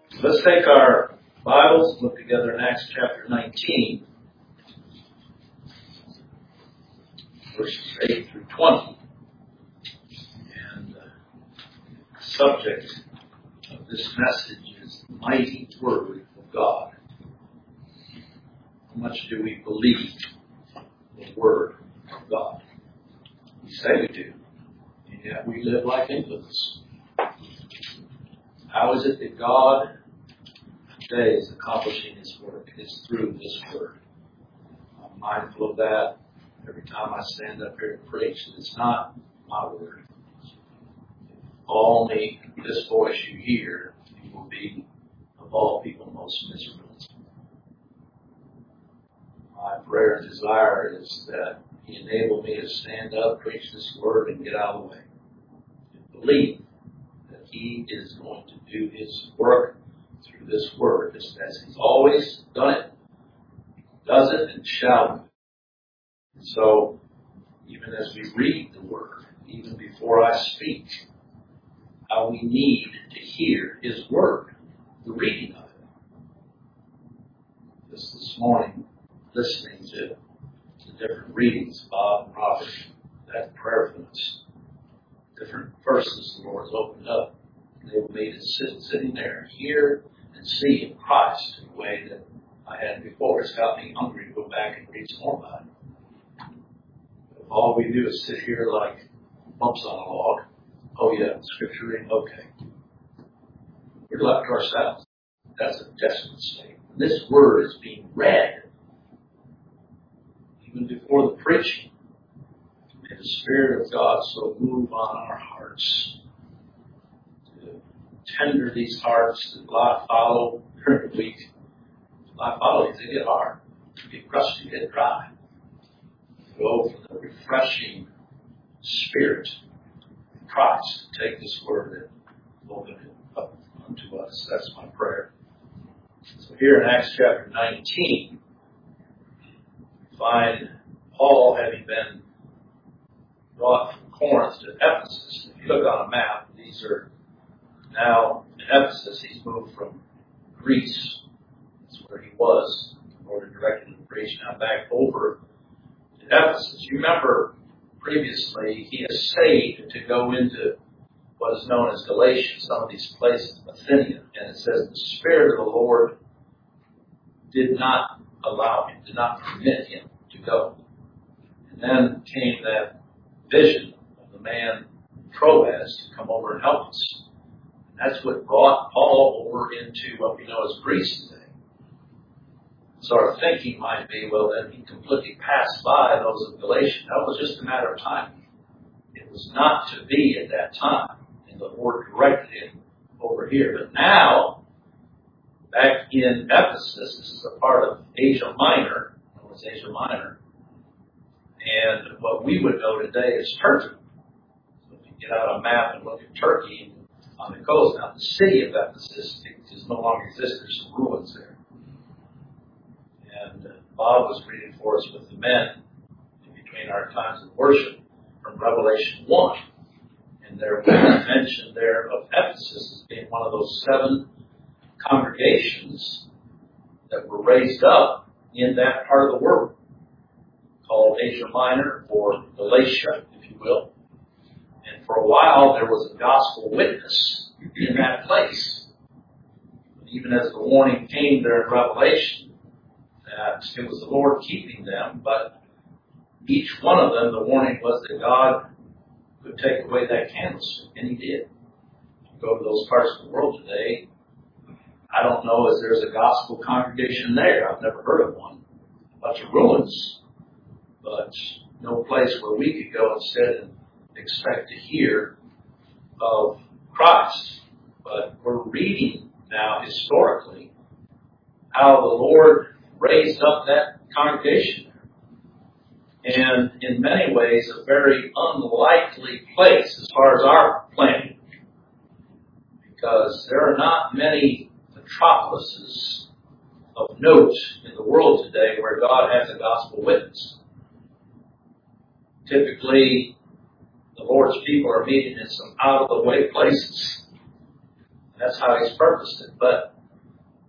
Let's take our Bibles and look together in Acts chapter 19, verses 8 through 20. And the subject of this message is the mighty Word of God. How much do we believe the Word of God? We say we do, and yet we live like infants. How is it that God today is accomplishing His work? It's through this Word. I'm mindful of that every time I stand up here to preach. It's not my word. If only this voice you hear, you will be, of all people, most miserable. My prayer and desire is that He enable me to stand up, preach this Word, and get out of the way. And believe that He is going to do His work through this Word, just as He's always done it, does it, and shall do it. And so, even as we read the Word, even before I speak, how we need to hear His Word, the reading of it. Just this morning, listening to the different readings, Bob and Robert, that prayerfulness, different verses the Lord has opened up, enabled me to sitting there, hear and see in Christ in a way that I hadn't before. It's got me hungry to go back and read some more about it. If all we do is sit here like bumps on a log, oh yeah, scripture reading, okay. We're left to ourselves. That's a desolate state. This Word is being read even before the preaching. May the Spirit of God so move on our hearts to tender these hearts that lie fallow during the week. Lie fallow, they get hard, they get crusty, they get dry. Go for the refreshing Spirit of Christ to take this Word and open it up unto us. That's my prayer. So here in Acts chapter 19, we find Paul having been brought from Corinth to Ephesus. If you look on a map, these are now in Ephesus. He's moved from Greece, that's where he was, in order to direct him to preach, now back over to Ephesus. You remember previously he essayed to go into what is known as Galatia, some of these places, Bithynia, and it says the Spirit of the Lord did not allow him, did not permit him to go. And then came that vision of the man Troas to come over and help us. And that's what brought Paul over into what we know as Greece today. So our thinking might be, well, then he completely passed by those of Galatia. That was just a matter of time. It was not to be at that time. And the Lord directed him over here. But now, back in Ephesus, this is a part of Asia Minor, known as Asia Minor, and what we would know today is Turkey. So if you get out a map and look at Turkey on the coast, now the city of Ephesus is no longer exists. There's some ruins there. And Bob was reading for us with the men in between our times of worship from Revelation 1. And there was mention there of Ephesus as being one of those 7 congregations that were raised up in that part of the world, called Asia Minor or Galatia, if you will. And for a while there was a gospel witness in that place. Even as the warning came there in Revelation, that it was the Lord keeping them, but each one of them, the warning was that God could take away that candlestick, and He did. If you go to those parts of the world today, I don't know if there's a gospel congregation there. I've never heard of one. A bunch of ruins, but no place where we could go instead and expect to hear of Christ. But we're reading now historically how the Lord raised up that congregation. And in many ways, a very unlikely place as far as our planning. Because there are not many metropolises of note in the world today where God has a gospel witness. Typically, the Lord's people are meeting in some out-of-the-way places. That's how He's purposed it. But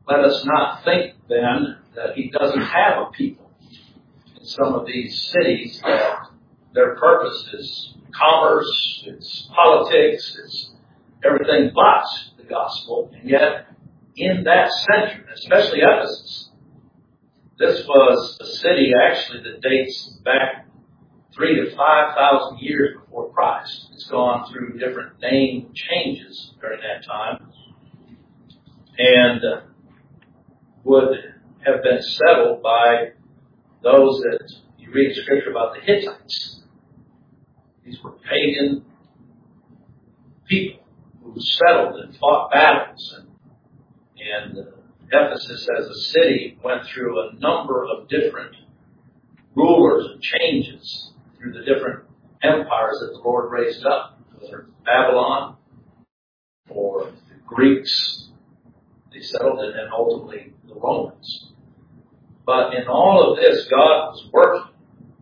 let us not think then that he doesn't have a people in some of these cities that their purpose is commerce, it's politics, it's everything but the gospel. And yet, in that center, especially Ephesus, this was a city actually that dates back 3,000 to 5,000 years before Christ. It's gone through different name changes during that time, and would have been settled by those that you read in Scripture about the Hittites. These were pagan people who settled and fought battles, and Ephesus as a city went through a number of different rulers and changes through the different empires that the Lord raised up, whether Babylon or the Greeks, they settled in, and ultimately the Romans. But in all of this, God was working.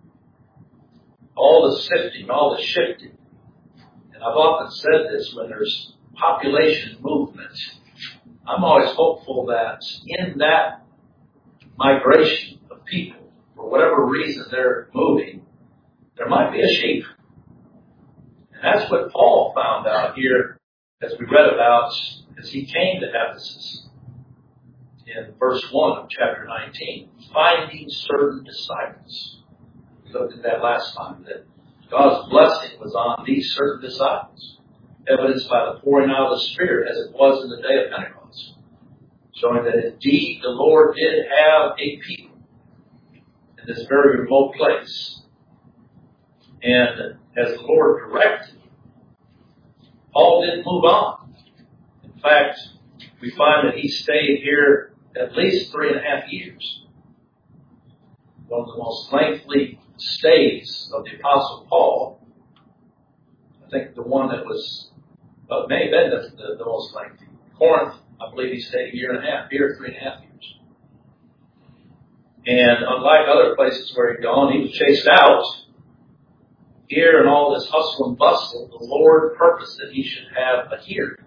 All the sifting, all the shifting. And I've often said this when there's population movement. I'm always hopeful that in that migration of people, for whatever reason they're moving, there might be a sheep. And that's what Paul found out here as we read about as he came to Ephesus in verse 1 of chapter 19, finding certain disciples. We looked at that last time, that God's blessing was on these certain disciples, evidenced by the pouring out of the Spirit as it was in the day of Pentecost, showing that indeed the Lord did have a people in this very remote place. And as the Lord directed, Paul didn't move on. In fact, we find that he stayed here at least 3.5 years. One of the most lengthy stays of the Apostle Paul. I think the one that was, well, it may have been the most lengthy. Corinth, I believe he stayed 1.5 years, here 3.5 years. And unlike other places where he'd gone, he was chased out. Here in all this hustle and bustle, the Lord purposed that he should have a hearing.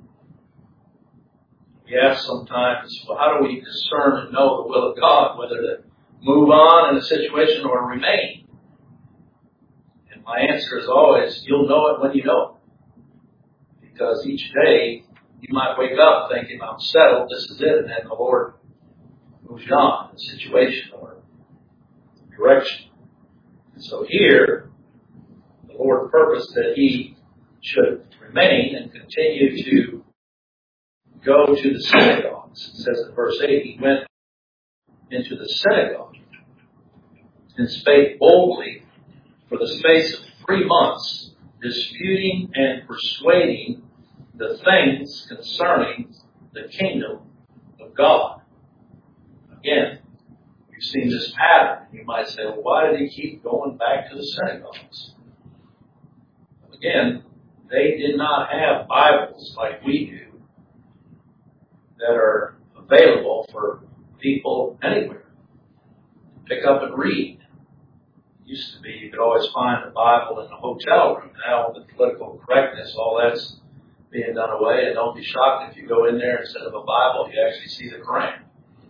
We ask sometimes, well, how do we discern and know the will of God, whether to move on in a situation or remain? And my answer is always, you'll know it when you know it. Because each day, you might wake up thinking, I'm settled, this is it, and then the Lord moves you on in a situation or direction. And so here, the Lord purposed that he should remain and continue to go to the synagogues. It says in verse 8, he went into the synagogue and spake boldly for the space of 3 months, disputing and persuading the things concerning the kingdom of God. Again, you've seen this pattern. You might say, well, why did he keep going back to the synagogues? Again, they did not have Bibles like we do that are available for people anywhere to pick up and read. It used to be you could always find a Bible in a hotel room. Now with the political correctness, all that's being done away. And don't be shocked if you go in there instead of a Bible, you actually see the Quran.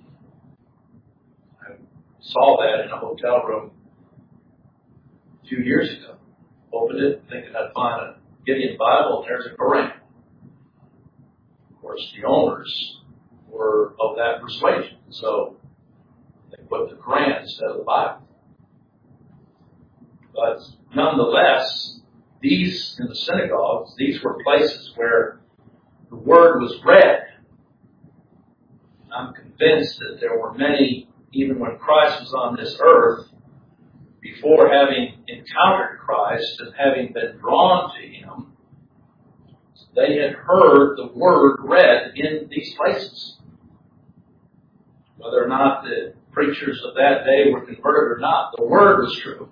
I saw that in a hotel room a few years ago. Opened it thinking I'd find a Gideon Bible, and there's a Quran. Of course, the owners were of that persuasion, so they put the Quran instead of the Bible. But nonetheless, these in the synagogues, these were places where the Word was read. I'm convinced that there were many, even when Christ was on this earth, before having encountered Christ and having been drawn to Him, they had heard the Word read in these places. Whether or not the preachers of that day were converted or not, the Word was true.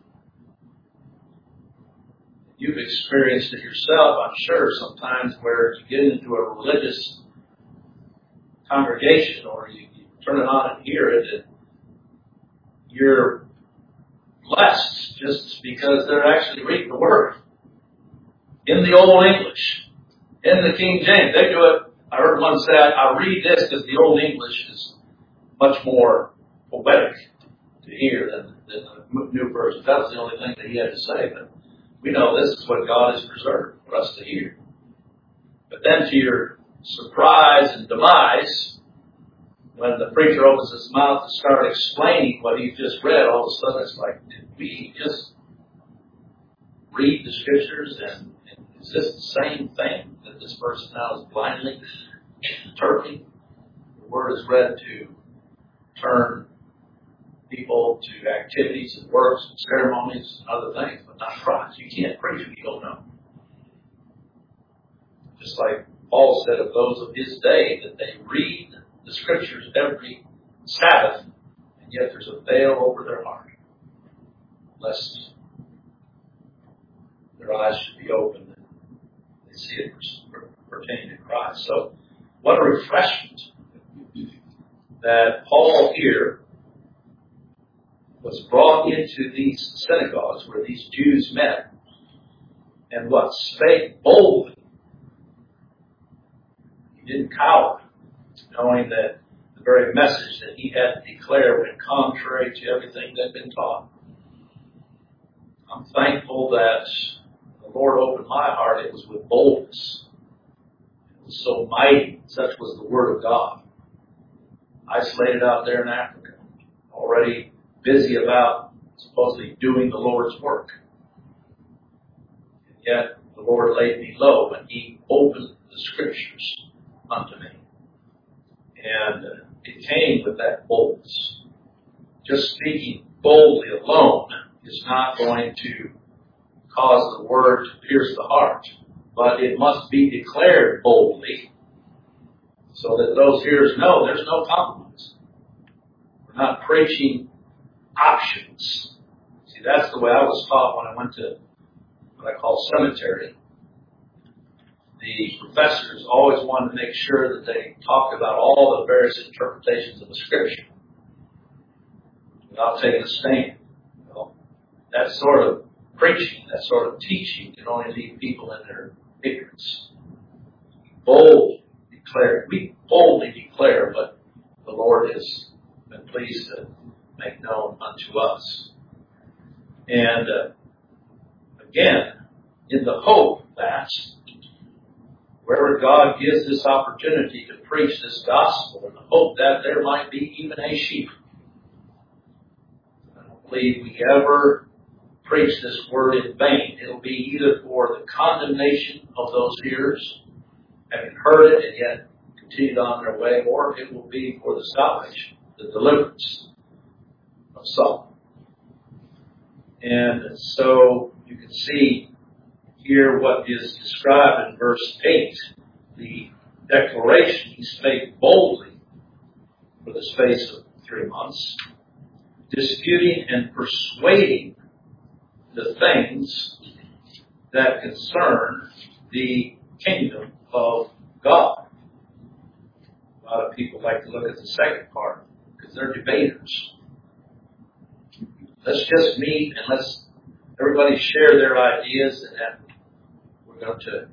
You've experienced it yourself, I'm sure, sometimes where you get into a religious congregation or you turn it on and hear it, and you're blessed just because they're actually reading the Word. In the Old English, in the King James, they do it I heard one say, I read this because the Old English is much more poetic to hear than the New Version. That's the only thing that he had to say. But we know this is what God has preserved for us to hear. But then to your surprise and demise, when the preacher opens his mouth to start explaining what he just read, all of a sudden it's like, did we just read the Scriptures and is this the same thing that this person now is blindly interpreting? The Word is read to turn people to activities and works and ceremonies and other things, but not Christ. You can't preach what you don't know. Just like Paul said of those of his day, that they read the Scriptures every Sabbath, and yet there's a veil over their heart, lest their eyes should be opened and they see it pertaining to Christ. So, what a refreshment that Paul here was brought into these synagogues where these Jews met, and what? Spake boldly. He didn't cower, knowing that the very message that he had to declare went contrary to everything that had been taught. I'm thankful that the Lord opened my heart. It was with boldness. It was so mighty. Such was the Word of God. Isolated out there in Africa, already busy about supposedly doing the Lord's work. And yet the Lord laid me low and He opened the Scriptures unto me. And it came with that boldness. Just speaking boldly alone is not going to cause the Word to pierce the heart, but it must be declared boldly so that those hearers know there's no compromise. We're not preaching options. See, that's the way I was taught when I went to what I call cemetery. The professors always wanted to make sure that they talked about all the various interpretations of the Scripture without taking a stand. Well, that sort of preaching, that sort of teaching can only leave people in their ignorance. We boldly declare what the Lord has been pleased to make known unto us. And again, in the hope that wherever God gives this opportunity to preach this gospel, in the hope that there might be even a sheep. I don't believe we ever preach this word in vain. It'll be either for the condemnation of those hearers, having heard it and yet continued on their way, or it will be for the salvation, the deliverance of some. And so you can see here what is described in verse 8, the declaration. He spake boldly for the space of 3 months, disputing and persuading the things that concern the kingdom of God. A lot of people like to look at the second part because they're debaters. Let's just meet and let's everybody share their ideas, and then we're going to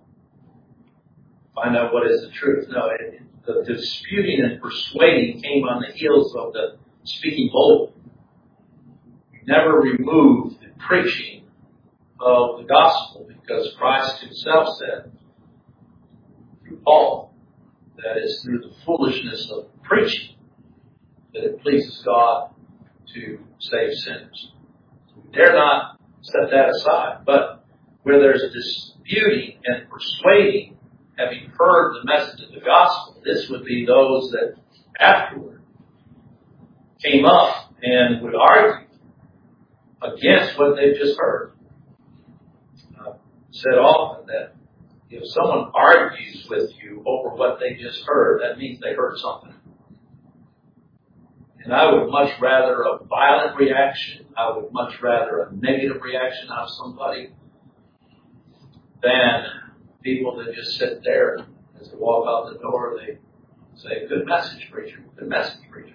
find out what is the truth. No, the disputing and persuading came on the heels of the speaking boldly. Never removed the preaching of the gospel, because Christ Himself said through Paul that it's through the foolishness of preaching that it pleases God to save sinners. So we dare not set that aside. But where there's disputing and persuading, having heard the message of the gospel, this would be those that afterward came up and would argue against what they've just heard. I've said often that if someone argues with you over what they just heard, that means they heard something. And I would much rather a violent reaction, I would much rather a negative reaction out of somebody than people that just sit there and as they walk out the door, they say, good message, preacher, good message, preacher.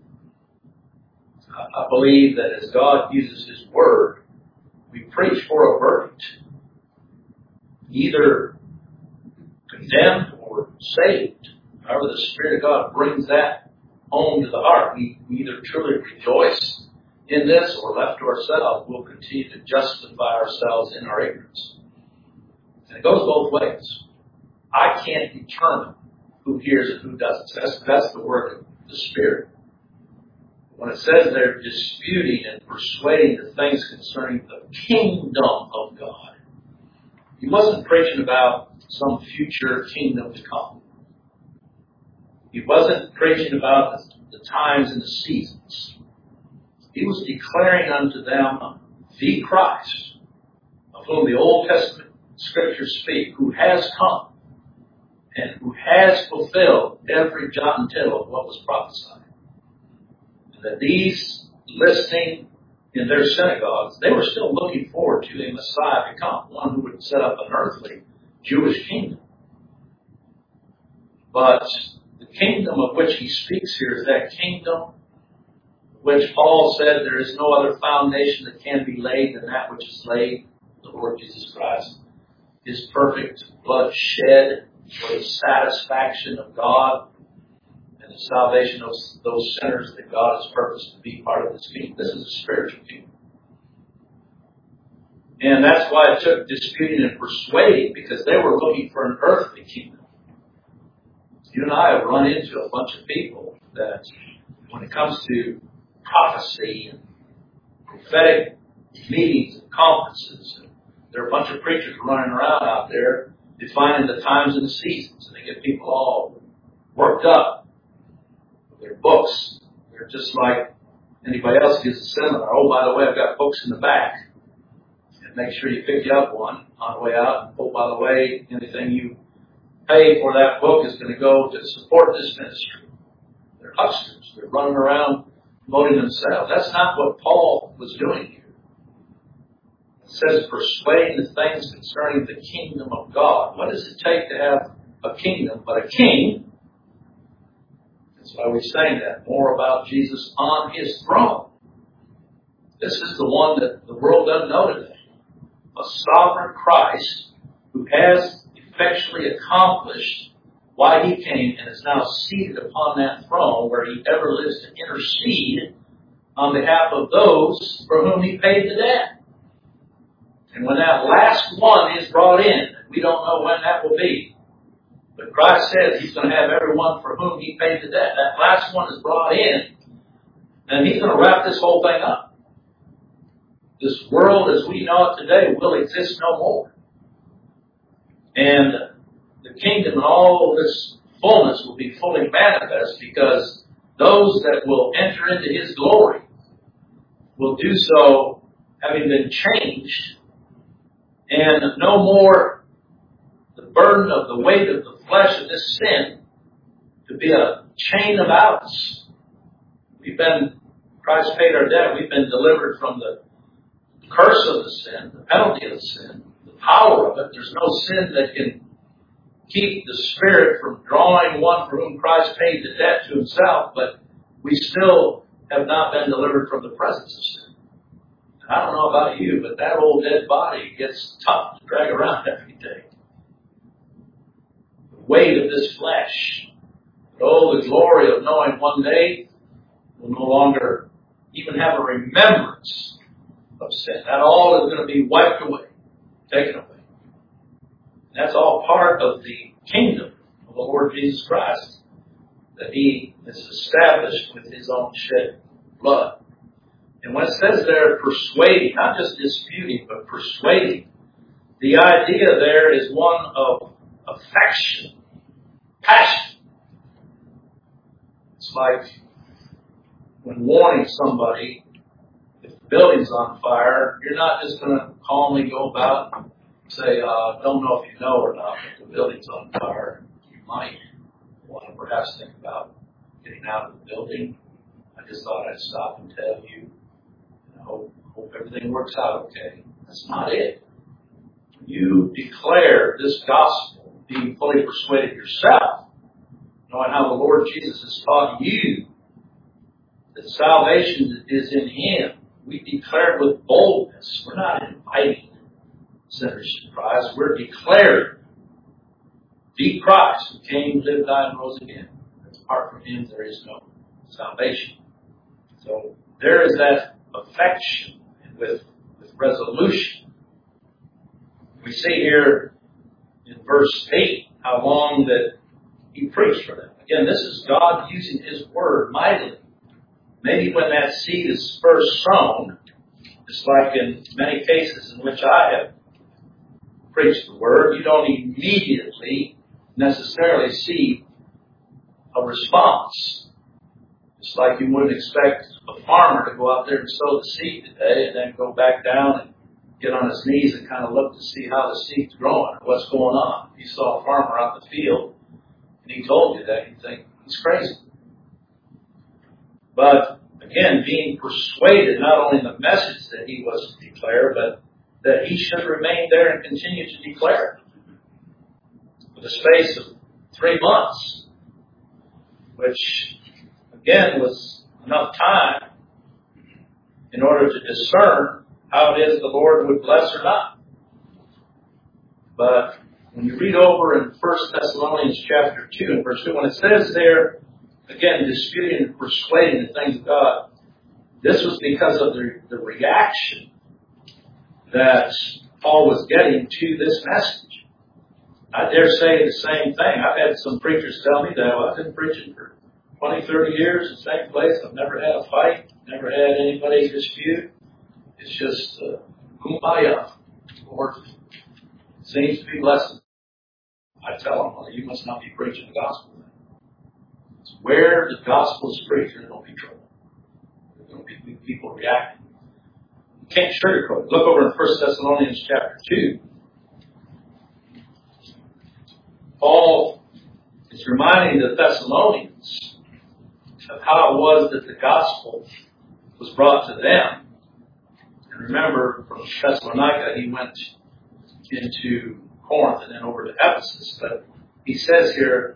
I believe that as God uses His Word, we preach for a verdict. Either condemned or saved, however the Spirit of God brings that home to the heart, we either truly rejoice in this or left to ourselves, we'll continue to justify ourselves in our ignorance. And it goes both ways. I can't determine who hears and who doesn't. That's the work of the Spirit. When it says they're disputing and persuading the things concerning the kingdom of God, he wasn't preaching about some future kingdom to come. He wasn't preaching about the times and the seasons. He was declaring unto them the Christ, of whom the Old Testament Scriptures speak, who has come and who has fulfilled every jot and tittle of what was prophesied. And that these listening in their synagogues, they were still looking forward to a Messiah to come, one who would set up an earthly Jewish kingdom. But the kingdom of which he speaks here is that kingdom which Paul said there is no other foundation that can be laid than that which is laid, the Lord Jesus Christ. His perfect blood shed for the satisfaction of God and the salvation of those sinners that God has purposed to be part of His kingdom. This is a spiritual kingdom. And that's why it took disputing and persuading, because they were looking for an earthly kingdom. You and I have run into a bunch of people that, when it comes to prophecy and prophetic meetings and conferences, and there are a bunch of preachers running around out there defining the times and the seasons, and they get people all worked up with their books. They're just like anybody else gives a seminar. Oh, by the way, I've got books in the back. And make sure you pick you up one on the way out. And oh, by the way, anything you pay for that book is going to go to support this ministry. They're hucksters. They're running around promoting themselves. That's not what Paul was doing here. It says persuading the things concerning the kingdom of God. What does it take to have a kingdom but a king? That's why we sang that. More about Jesus on His throne. This is the one that the world doesn't know today. A sovereign Christ who has effectually accomplished why He came and is now seated upon that throne where He ever lives to intercede on behalf of those for whom He paid the debt. And when that last one is brought in, we don't know when that will be, but Christ says He's going to have everyone for whom He paid the debt. That last one is brought in, and He's going to wrap this whole thing up. This world as we know it today will exist no more. And the kingdom and all this fullness will be fully manifest, because those that will enter into His glory will do so having been changed, and no more the burden of the weight of the flesh of this sin to be a chain about us. Christ paid our debt. We've been delivered from the curse of the sin, the penalty of the sin, the power of it. There's no sin that can keep the Spirit from drawing one for whom Christ paid the debt to Himself, but we still have not been delivered from the presence of sin. I don't know about you, but that old dead body gets tough to drag around every day. The weight of this flesh. But oh, the glory of knowing one day we'll no longer even have a remembrance of sin. That all is going to be wiped away, taken away. And that's all part of the kingdom of the Lord Jesus Christ that He has established with His own shed blood. And when it says there persuading, not just disputing, but persuading, the idea there is one of affection, passion. It's like when warning somebody, if the building's on fire, you're not just going to calmly go about and say, don't know if you know or not, but the building's on fire. You might want to perhaps think about getting out of the building. I just thought I'd stop and tell you. Hope everything works out okay. That's not it. You declare this gospel, being fully persuaded yourself, knowing how the Lord Jesus has taught you that salvation is in Him. We declare it with boldness. We're not inviting sinners to Christ. We're declaring be Christ, who came, lived, died, and rose again. Apart from him, there is no salvation. So there is that affection with resolution. We see here in verse 8 how long that he preached for them. Again, this is God using his word mightily. Maybe when that seed is first sown, just like in many cases in which I have preached the word, you don't immediately necessarily see a response. Just like you wouldn't expect a farmer to go out there and sow the seed today and then go back down and get on his knees and kind of look to see how the seed's growing or what's going on. If you saw a farmer out in the field and he told you that, you'd think he's crazy. But again, being persuaded not only in the message that he was to declare, but that he should remain there and continue to declare it for the space of 3 months, which again was enough time in order to discern how it is the Lord would bless or not. But when you read over in 1 Thessalonians chapter 2 and verse 2, when it says there, again, disputing and persuading the things of God, this was because of the reaction that Paul was getting to this message. I dare say the same thing. I've had some preachers tell me that, well, I've been preaching for 20, 30 years in the same place. I've never had a fight, never had anybody dispute. It's just kumbaya. Lord seems to be blessing. I tell them, well, you must not be preaching the gospel then. It's where the gospel is preached, there's going to be trouble. There's going to be people reacting. You can't sugarcoat it. Look over in 1 Thessalonians chapter 2. Paul is reminding the Thessalonians of how it was that the gospel was brought to them. And remember, from Thessalonica, he went into Corinth and then over to Ephesus. But he says here,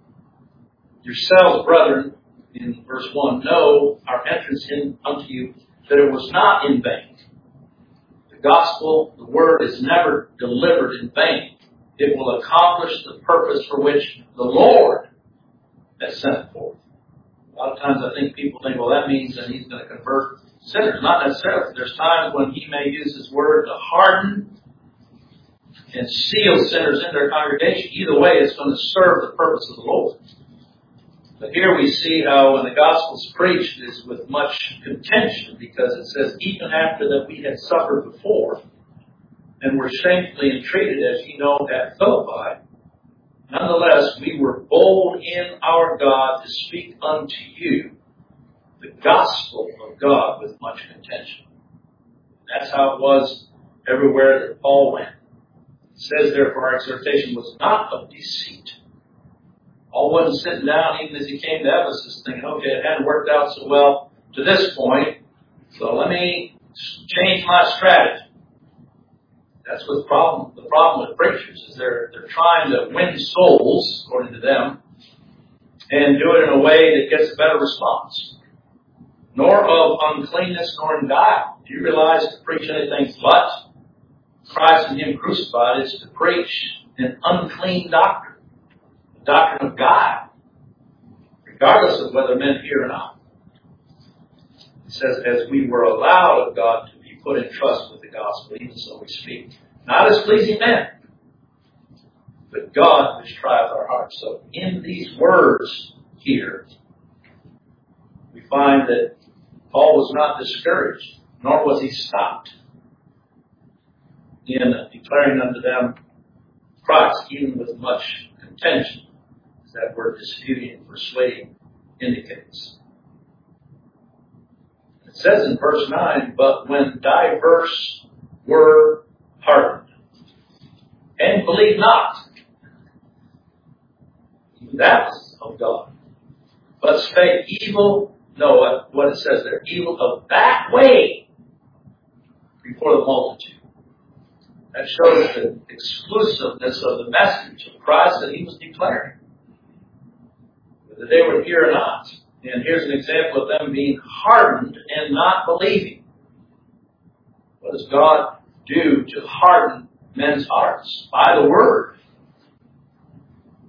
yourselves, brethren, in verse 1, know our entrance in unto you, that it was not in vain. The gospel, the word, is never delivered in vain. It will accomplish the purpose for which the Lord has sent it forth. A lot of times I think people think, well, that means that he's going to convert sinners. Not necessarily. There's times when he may use his word to harden and seal sinners in their congregation. Either way, it's going to serve the purpose of the Lord. But here we see how when the gospel is preached is with much contention, because it says, even after that we had suffered before, and were shamefully entreated, as ye know, at Philippi, nonetheless we were bold in our God to speak unto you the gospel of God with much contention. That's how it was everywhere that Paul went. It says therefore our exhortation was not of deceit. Paul wasn't sitting down even as he came to Ephesus thinking, okay, it hadn't worked out so well to this point, so let me change my strategy. That's what the problem with preachers is they're trying to win souls, according to them, and do it in a way that gets a better response. Nor of uncleanness nor in guile. Do you realize to preach anything but Christ and Him crucified is to preach an unclean doctrine, the doctrine of guile, regardless of whether men hear or not. It says, as we were allowed of God to be put in trust with the gospel, even so we speak. Not as pleasing men, but God which trieth our hearts. So in these words here, we find that Paul was not discouraged, nor was he stopped in declaring unto them Christ, even with much contention, as that word disputing and persuading indicates. It says in verse 9, but when diverse were hardened, and believe not, even that was of God, but spake evil, no, what it says there, evil of that way before the multitude. That shows the exclusiveness of the message of Christ that he was declaring, whether they would hear or not. And here's an example of them being hardened and not believing. What does God do to harden men's hearts? By the Word.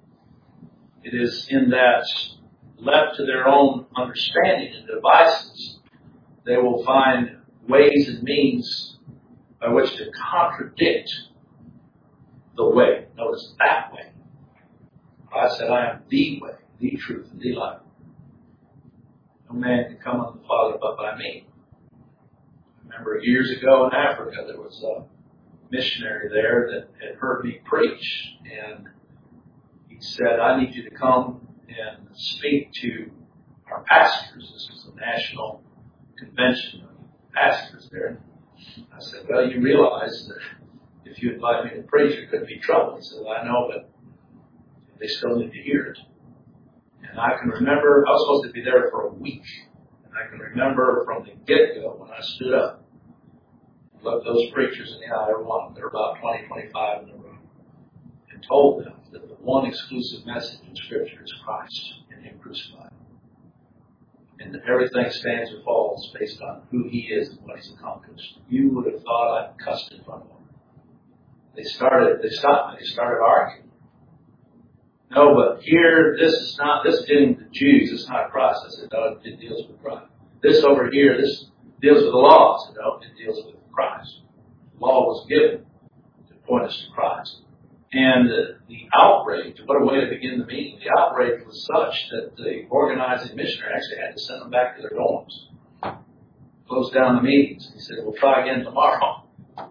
It is in that, left to their own understanding and devices, they will find ways and means by which to contradict the way. Notice, that way. I said, I am the way, the truth, and the life. No man can come unto the Father but by me. I remember years ago in Africa, there was a missionary there that had heard me preach, and he said, I need you to come and speak to our pastors. This was a national convention of pastors there. I said, well, you realize that if you invite me to preach, there could be trouble. He said, I know, but they still need to hear it. And I can remember, I was supposed to be there for a week. And I can remember from the get-go when I stood up, looked those preachers in the eye, every one, there were about 20, 25 in the room, and told them that the one exclusive message in Scripture is Christ and Him crucified. And that everything stands or falls based on who He is and what He's accomplished. You would have thought I'd cussed in front of them. They stopped me, they started arguing. No, but here, this is dealing with the Jews, it's not Christ. I said, no, it deals with Christ. This over here, this deals with the law. I said, no, it deals with Christ. The law was given to point us to Christ. And the outrage, what a way to begin the meeting. The outrage was such that the organizing missionary actually had to send them back to their dorms. Close down the meetings. He said, we'll try again tomorrow.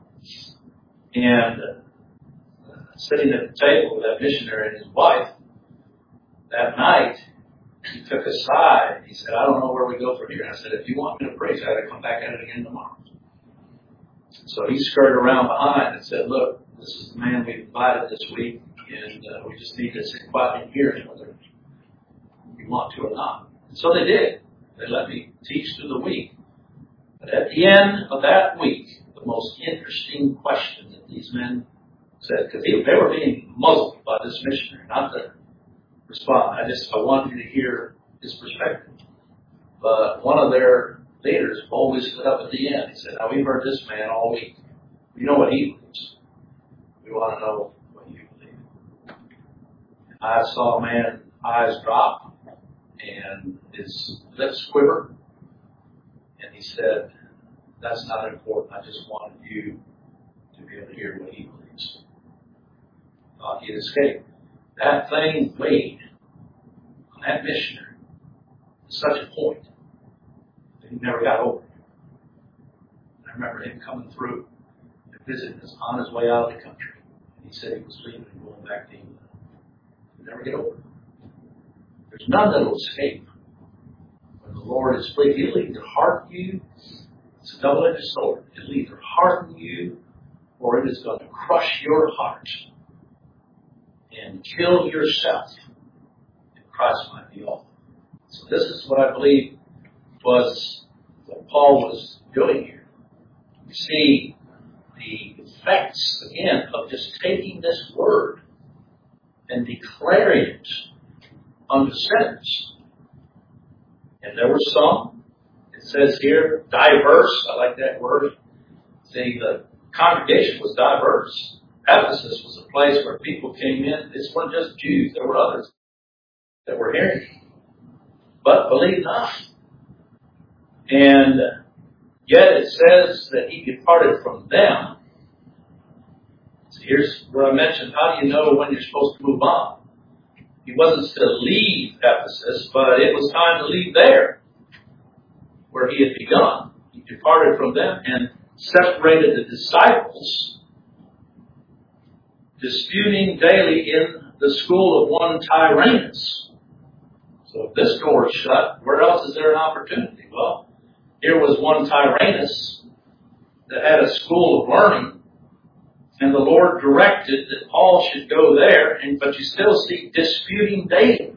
And sitting at the table with that missionary and his wife, that night, he took a side. He said, I don't know where we go from here. I said, if you want me to preach, I got to come back at it again tomorrow. So he skirted around behind and said, look, this is the man we invited this week, and we just need to sit quietly and hear him, whether you want to or not. And so they did. They let me teach through the week. But at the end of that week, the most interesting question that these men said, because they were being muzzled by this missionary, not to respond. I wanted you to hear his perspective. But one of their leaders boldly stood up at the end. He said, now we've heard this man all week. We know what he believes. We want to know what you believe. I saw a man's eyes drop and his lips quiver. And he said, that's not important. I just wanted you to be able to hear what he believes. Thought he'd escape. That thing weighed on that missionary to such a point that he never got over it. I remember him coming through and visiting us on his way out of the country. And he said he was leaving and going back to England. He'll never get over it. There's none that will escape. When the Lord is pleased, He'll either harden you. It's a double-edged sword. It'll either harden you or it is going to crush your heart and kill yourself. And Christ might be all. So this is what I believe was what Paul was doing here. You see the effects, again, of just taking this word and declaring it unto sinners. And there were some, it says here, diverse. I like that word. See, the congregation was diverse. Ephesus was a place where people came in. This wasn't just Jews. There were others that were hearing. But believe not. And yet it says that he departed from them. So here's where I mentioned, how do you know when you're supposed to move on? He wasn't to leave Ephesus, but it was time to leave there, where he had begun. He departed from them and separated the disciples, disputing daily in the school of one Tyrannus. So if this door is shut, where else is there an opportunity? Well, here was one Tyrannus that had a school of learning, and the Lord directed that Paul should go there, but you still see disputing daily.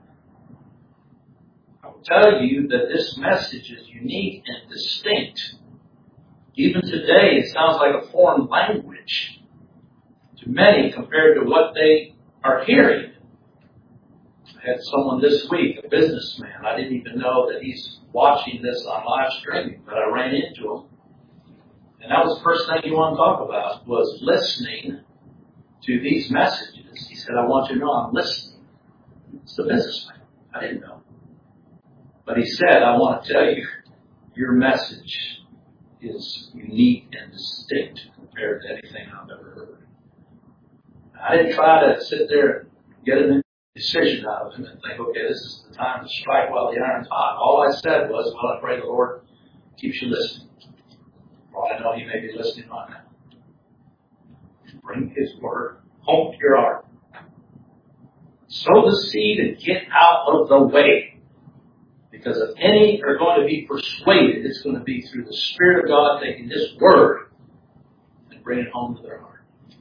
I will tell you that this message is unique and distinct. Even today, it sounds like a foreign language to many compared to what they are hearing. I had someone this week, a businessman. I didn't even know that he's watching this on live streaming, but I ran into him. And that was the first thing he wanted to talk about, was listening to these messages. He said, I want you to know I'm listening. It's the businessman. I didn't know. But he said, I want to tell you, your message is unique and distinct compared to anything I've ever heard. I didn't try to sit there and get a decision out of him and think, okay, this is the time to strike while the iron's hot. All I said was, well, I pray the Lord keeps you listening. For all I know, he may be listening on now. Bring his word home to your heart. Sow the seed and get out of the way. Because if any are going to be persuaded, it's going to be through the Spirit of God taking this word and bringing it home to their heart.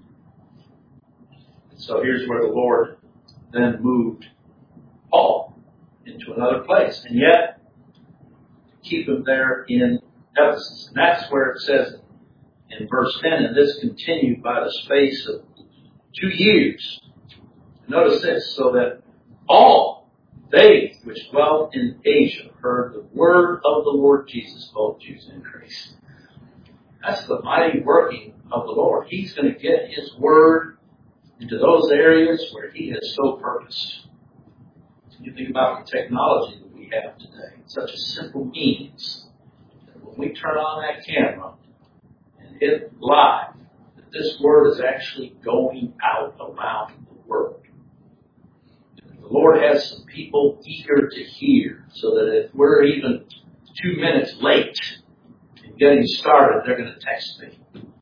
And so here's where the Lord then moved Paul into another place. And yet, keep him there in Ephesus. And that's where it says in verse 10, and this continued by the space of 2 years. Notice this, so that all they which dwelt in Asia heard the word of the Lord Jesus, both Jews and Greeks. That's the mighty working of the Lord. He's going to get his word into those areas where he has so purposed. You think about the technology that we have today. It's such a simple means that when we turn on that camera and hit live, that this word is actually going out around the world. The Lord has some people eager to hear, so that if we're even 2 minutes late in getting started, they're going to text me.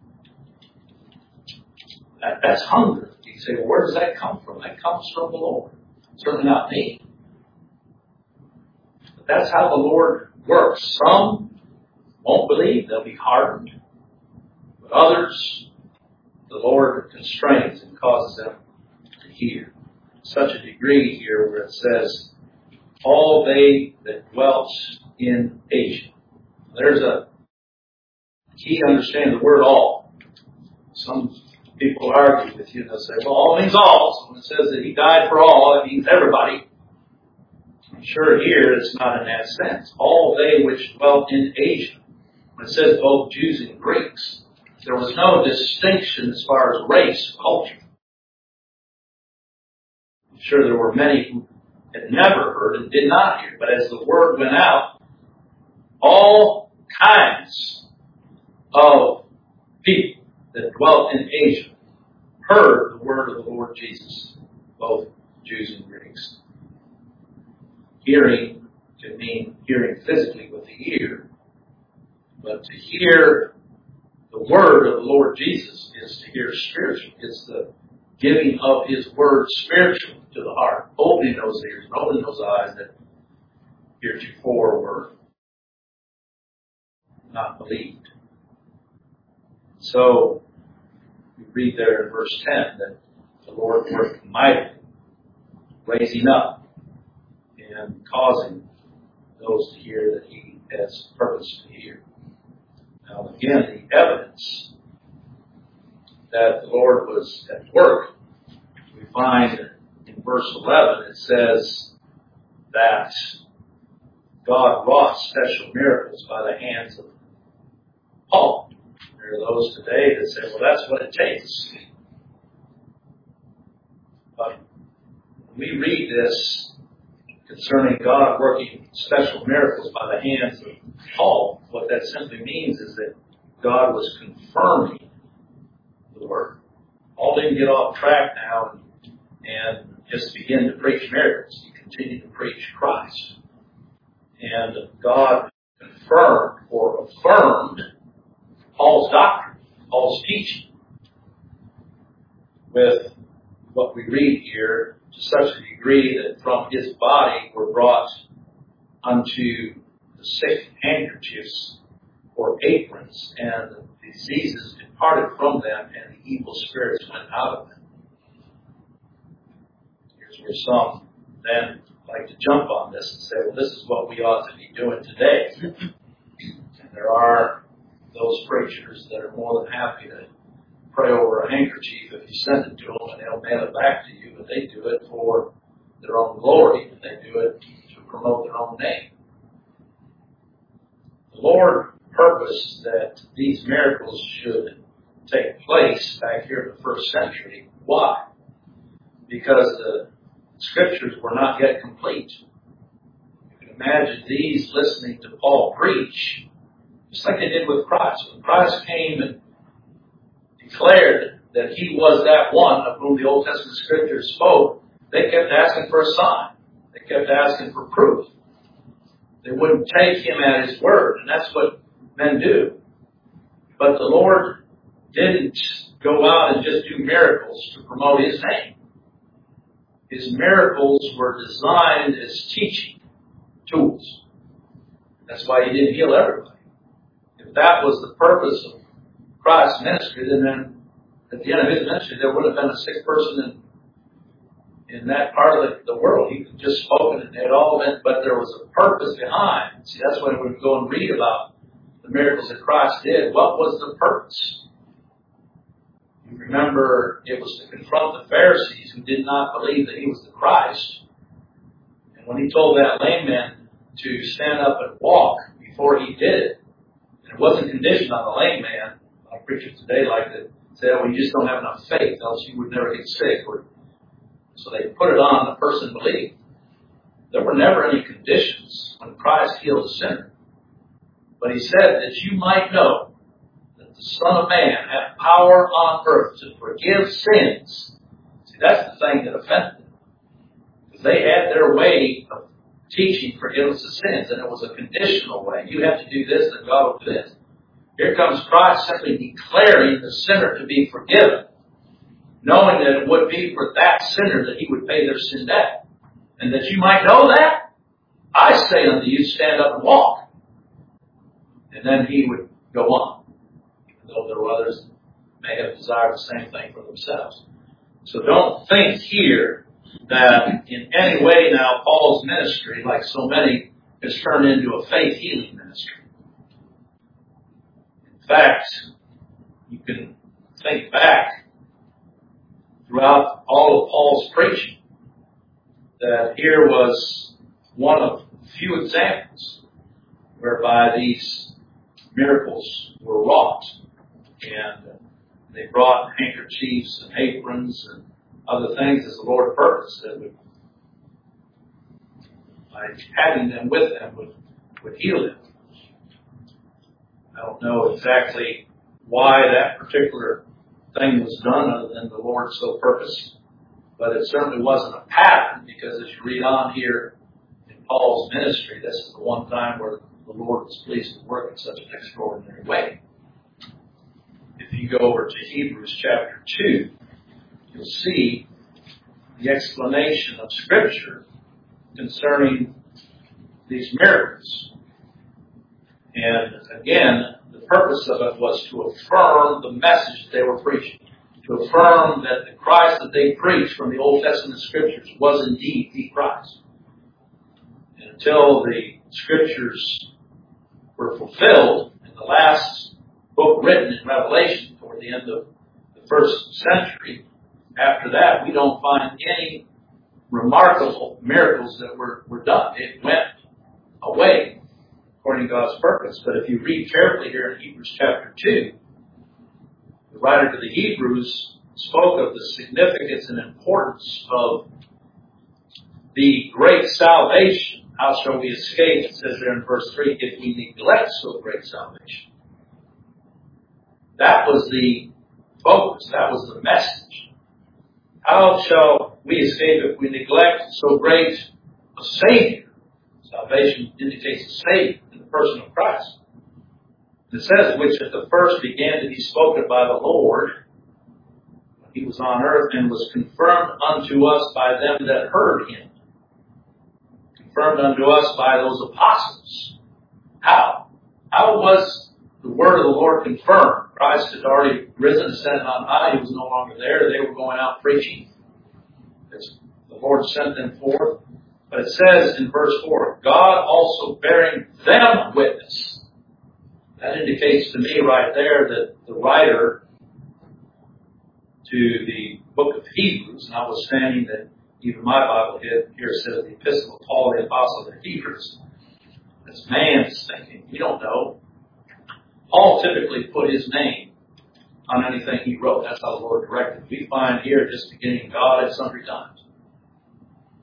That's hunger. You say, well, where does that come from? That comes from the Lord. Certainly not me. But that's how the Lord works. Some won't believe. They'll be hardened. But others, the Lord constrains and causes them to hear. Such a degree here where it says, all they that dwelt in Asia. There's a key to understand the word all. Some people argue with you and they'll say, well, all means all. So when it says that he died for all, it means everybody. I'm sure here it's not in that sense. All they which dwelt in Asia. When it says both Jews and Greeks, there was no distinction as far as race, culture. I'm sure there were many who had never heard and did not hear. But as the word went out, all kinds of people that dwelt in Asia heard the word of the Lord Jesus, both Jews and Greeks. Hearing can mean hearing physically with the ear, but to hear the word of the Lord Jesus is to hear spiritually. It's the giving of his word spiritually to the heart, opening those ears and opening those eyes that heretofore were not believed. So, we read there in verse 10 that the Lord worked mightily, raising up and causing those to hear that he has purpose to hear. Now again, the evidence that the Lord was at work, we find in verse 11, it says that God wrought special miracles by the hands of Paul. There are those today that say, well, that's what it takes. But when we read this concerning God working special miracles by the hands of Paul, what that simply means is that God was confirming the word. Paul didn't get off track now and just begin to preach miracles. He continued to preach Christ. And God confirmed or affirmed Paul's doctrine, Paul's teaching, with what we read here to such a degree that from his body were brought unto the sick handkerchiefs or aprons, and the diseases departed from them, and the evil spirits went out of them. Here's where some then like to jump on this and say, well, this is what we ought to be doing today. And there are those preachers that are more than happy to pray over a handkerchief if you send it to them, and they'll mail it back to you, but they do it for their own glory, and they do it to promote their own name. The Lord purposed that these miracles should take place back here in the first century. Why? Because the Scriptures were not yet complete. You can imagine these listening to Paul preach, just like they did with Christ. When Christ came and declared that he was that one of whom the Old Testament Scriptures spoke, they kept asking for a sign. They kept asking for proof. They wouldn't take him at his word, and that's what men do. But the Lord didn't go out and just do miracles to promote his name. His miracles were designed as teaching tools. That's why he didn't heal everybody. If that was the purpose of Christ's ministry, then at the end of his ministry, there would have been a sick person in that part of the world. He could have just spoken and it all went, but there was a purpose behind. See, that's when we go and read about the miracles that Christ did. What was the purpose? You remember, it was to confront the Pharisees who did not believe that he was the Christ. And when he told that lame man to stand up and walk before he did it, and it wasn't conditioned on the lame man. A lot of preachers today like to say, well, you just don't have enough faith, else you would never get sick. So they put it on the person believing. There were never any conditions when Christ healed a sinner. But he said that you might know that the Son of Man had power on earth to forgive sins. See, that's the thing that offended them. Because they had their way of teaching forgiveness of sins, and it was a conditional way. You have to do this, and God will do this. Here comes Christ simply declaring the sinner to be forgiven, knowing that it would be for that sinner that he would pay their sin debt. And that you might know that, I say unto you, stand up and walk. And then he would go on, even though there were others that may have desired the same thing for themselves. So don't think here that in any way now Paul's ministry, like so many, has turned into a faith healing ministry. In fact, you can think back throughout all of Paul's preaching that here was one of few examples whereby these miracles were wrought, and they brought handkerchiefs and aprons and other things as the Lord purposed that would, by having them with them, would heal them. I don't know exactly why that particular thing was done other than the Lord so purposed, but it certainly wasn't a pattern, because as you read on here in Paul's ministry, this is the one time where the Lord was pleased to work in such an extraordinary way. If you go over to Hebrews chapter 2, you'll see the explanation of Scripture concerning these miracles. And again, the purpose of it was to affirm the message they were preaching, to affirm that the Christ that they preached from the Old Testament Scriptures was indeed the Christ. And until the Scriptures were fulfilled in the last book written in Revelation toward the end of the first century, after that we don't find any remarkable miracles that were done. It went away according to God's purpose. But if you read carefully here in Hebrews chapter 2, the writer to the Hebrews spoke of the significance and importance of the great salvation. How shall we escape? It says there in verse 3, if we neglect so great salvation. That was the focus. That was the message. How shall we escape if we neglect so great a Savior? Salvation indicates a Savior in the person of Christ. It says, which at the first began to be spoken by the Lord when he was on earth, and was confirmed unto us by them that heard him. Confirmed unto us by those apostles. How? How was the word of the Lord confirmed? Christ had already risen and ascended on high. He was no longer there. They were going out preaching as the Lord sent them forth. But it says in verse 4, God also bearing them witness. That indicates to me right there that the writer to the book of Hebrews, notwithstanding that even my Bible here says the Epistle of Paul the Apostle to the Hebrews. That's man's thinking. You don't know. Paul typically put his name on anything he wrote. That's how the Lord directed. We find here just beginning God at sundry times.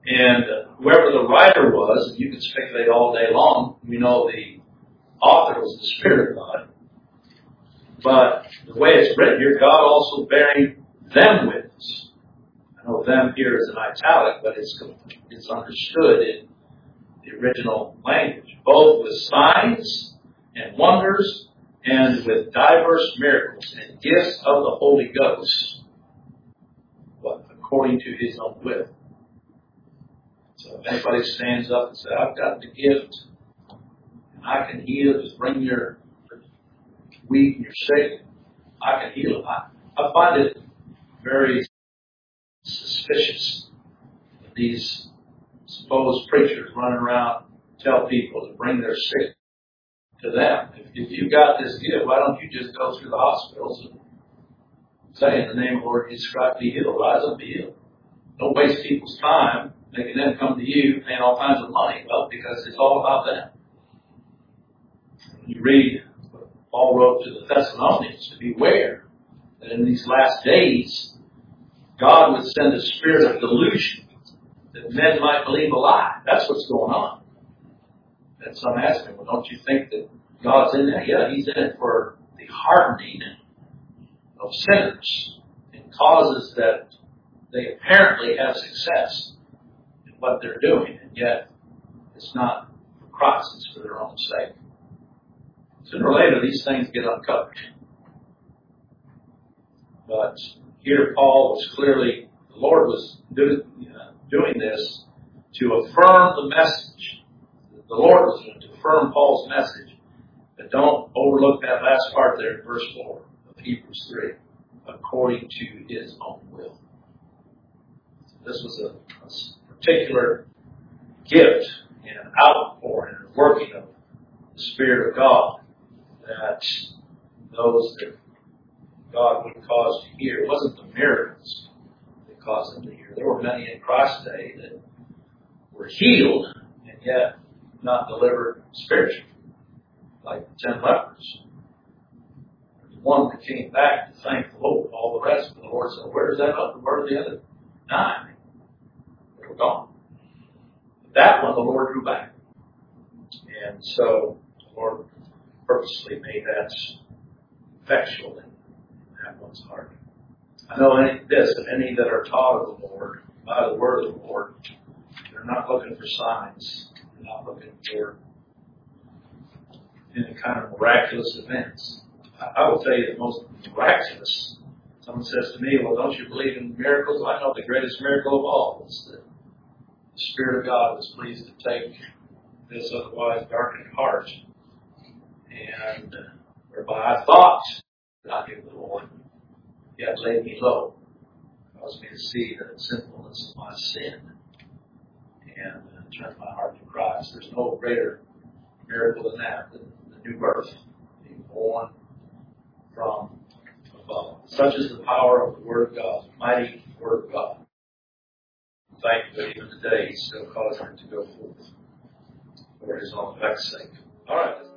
And whoever the writer was, and you can speculate all day long, we know the author was the Spirit of God. But the way it's written here, God also bearing them witness. I know them here is in italic, but it's understood in the original language, both with signs and wonders and with diverse miracles and gifts of the Holy Ghost, but according to His own will. So if anybody stands up and says, I've got the gift, and I can heal, just bring your weak and your sick, I can heal them. I find it very suspicious that these supposed preachers running around tell people to bring their sick to them. If you've got this gift, why don't you just go through the hospitals and say, in the name of the Lord Jesus Christ, be healed, rise up, be healed. Don't waste people's time making them come to you paying all kinds of money. Well, because it's all about them. You read what Paul wrote to the Thessalonians to beware that in these last days, God would send a spirit of delusion that men might believe a lie. That's what's going on. And some ask me, well, don't you think that God's in there? Yeah, He's in it for the hardening of sinners and causes that they apparently have success in what they're doing, and yet it's not for Christ, it's for their own sake. Sooner or later, these things get uncovered. But here, Paul was clearly, the Lord was doing this to affirm the message. The Lord was going to affirm Paul's message. But don't overlook that last part there in verse 4 of Hebrews 3, according to His own will. So this was a particular gift and outpouring and working of the Spirit of God that those that God would cause to hear. It wasn't the miracles that caused them to hear. There were many in Christ's day that were healed and yet not delivered spiritually, like the 10 lepers. There's one that came back to thank the Lord. All the rest of the Lord said, where's that other? Where are the other 9? They were gone. But that one the Lord drew back. And so the Lord purposely made that effectual in that one's heart. I know that any that are taught of the Lord, by the word of the Lord, they're not looking for signs. They're not looking for any kind of miraculous events. I will tell you the most miraculous. Someone says to me, well, don't you believe in miracles? I know the greatest miracle of all is that the Spirit of God was pleased to take this otherwise darkened heart, and whereby I thought that I knew the Lord, yet laid me low, caused me to see the sinfulness of my sin, and turned my heart to Christ. There's no greater miracle than that, than the new birth, being born from above. Such is the power of the Word of God, the mighty Word of God. Thankfully, even today, He's still causing it to go forth for His own elect's sake. All right.